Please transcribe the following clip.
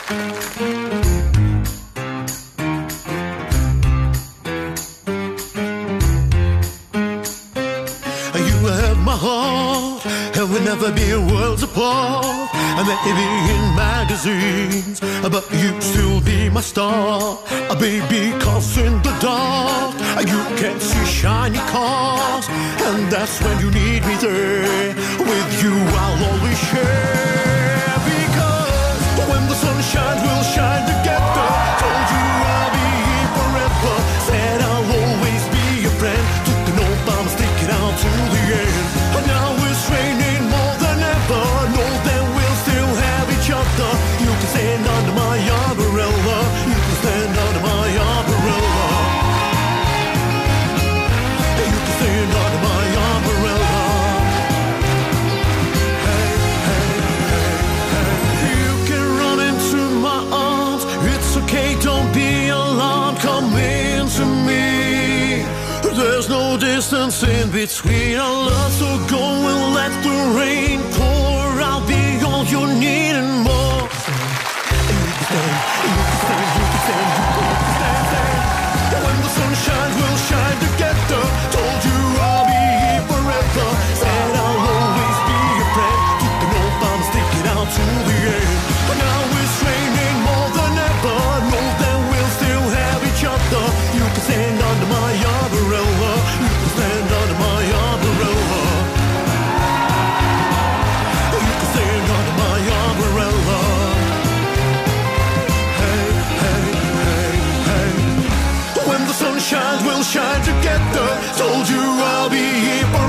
You have my heart, and we'll never be worlds apart. And maybe in magazines, but you still be my star. Baby, cause in the dark, you can see shiny cars, and that's when you need me there. With you, I'll always share. Because when the sun shines, we'll shine together. Told you I'll be here forever. Said I'll always be your friend. Took an oath, I'm sticking out to the end. And now it's raining more than ever. Know that we'll still have each other. You can stand under my umbrella. You can stand under my umbrella. You can stand under my umbrella. Hey, hey, hey, hey. You can run into my arms. It's okay, don't be alarmed. Come into me. There's no distance in between our love, so go and let the rain pour. I'll be all you need and more. And you can stand, you can stand, you can stand, you can stand. When the sun shines, we'll shine together. Told you I'll be here forever. Said I'll always be your friend. Took an oath, I'm sticking out to the end. Now it's raining more than ever. Know that we'll still have each other. You can stand under my umbrella. You can stand under my umbrella. You can stand under my umbrella. Hey, hey, hey, hey. When the sun shines, we'll shine together. Told you I'll be here forever.